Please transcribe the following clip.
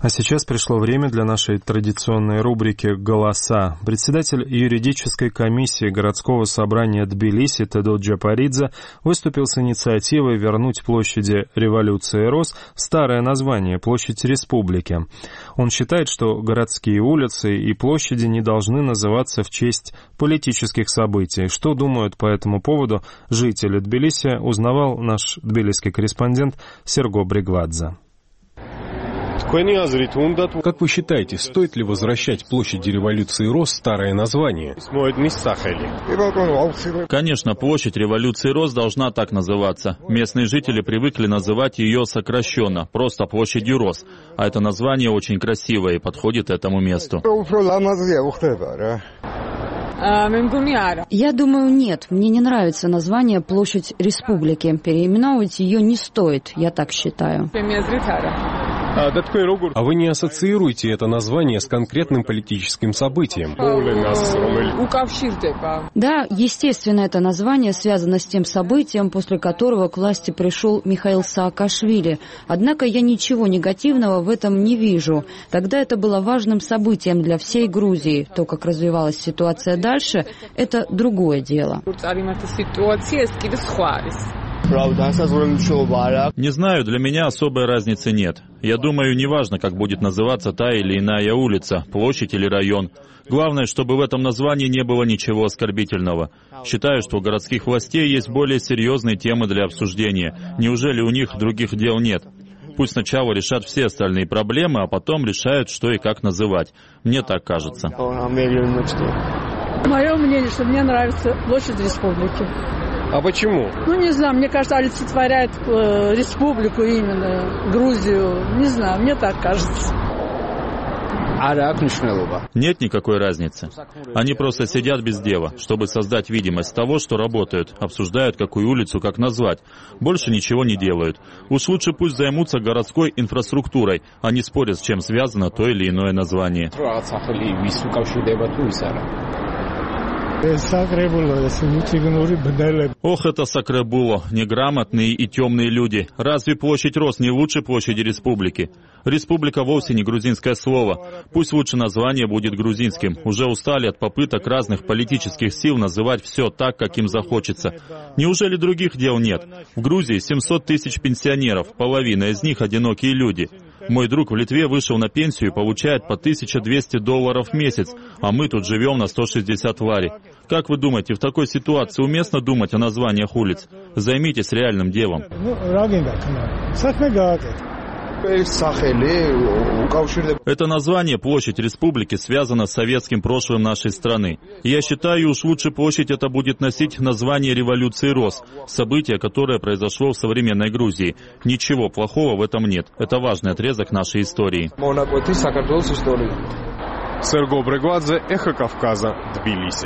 А сейчас пришло время для нашей традиционной рубрики «Голоса». Председатель юридической комиссии городского собрания Тбилиси Тедот Джапаридзе выступил с инициативой вернуть площади Революции Роз старое название — Площадь Республики. Он считает, что городские улицы и площади не должны называться в честь политических событий. Что думают по этому поводу жители Тбилиси, узнавал наш тбилисский корреспондент Серго Бригвадзе. Как вы считаете, стоит ли возвращать площади Революции Роз старое название? Конечно, площадь Революции Роз должна так называться. Местные жители привыкли называть ее сокращенно, просто площадью Роз. А это название очень красивое и подходит этому месту. Я думаю, нет. Мне не нравится название «Площадь Республики». Переименовывать ее не стоит, я так считаю. А вы не ассоциируете это название с конкретным политическим событием? Да, естественно, это название связано с тем событием, после которого к власти пришел Михаил Саакашвили. Однако я ничего негативного в этом не вижу. Тогда это было важным событием для всей Грузии. То, как развивалась ситуация дальше, это другое дело. Не знаю, для меня особой разницы нет. Я думаю, неважно, как будет называться та или иная улица, площадь или район. Главное, чтобы в этом названии не было ничего оскорбительного. Считаю, что у городских властей есть более серьезные темы для обсуждения. Неужели у них других дел нет? Пусть сначала решат все остальные проблемы, а потом решают, что и как называть. Мне так кажется. Мое мнение, что мне нравится площадь Республики. А почему? Не знаю, мне кажется, олицетворяет республику именно, Грузию. Не знаю, мне так кажется. Нет никакой разницы. Они просто сидят без дела, чтобы создать видимость того, что работают, обсуждают, какую улицу как назвать. Больше ничего не делают. Уж лучше пусть займутся городской инфраструктурой, а не спорят, с чем связано то или иное название. Ох, это Сакребуло, неграмотные и темные люди. Разве площадь Роз не лучше площади республики? Республика вовсе не грузинское слово. Пусть лучше название будет грузинским. Уже устали от попыток разных политических сил называть все так, как им захочется. Неужели других дел нет? В Грузии 700 тысяч пенсионеров, половина из них одинокие люди. Мой друг в Литве вышел на пенсию и получает по $1200 в месяц, а мы тут живем на 160 лари. Как вы думаете, в такой ситуации уместно думать о названиях улиц? Займитесь реальным делом. Это название «Площадь Республики» связано с советским прошлым нашей страны. И я считаю, уж лучше площадь это будет носить название Революции Роз, событие, которое произошло в современной Грузии. Ничего плохого в этом нет. Это важный отрезок нашей истории. Серго Бригвадзе, Эхо Кавказа, Тбилиси.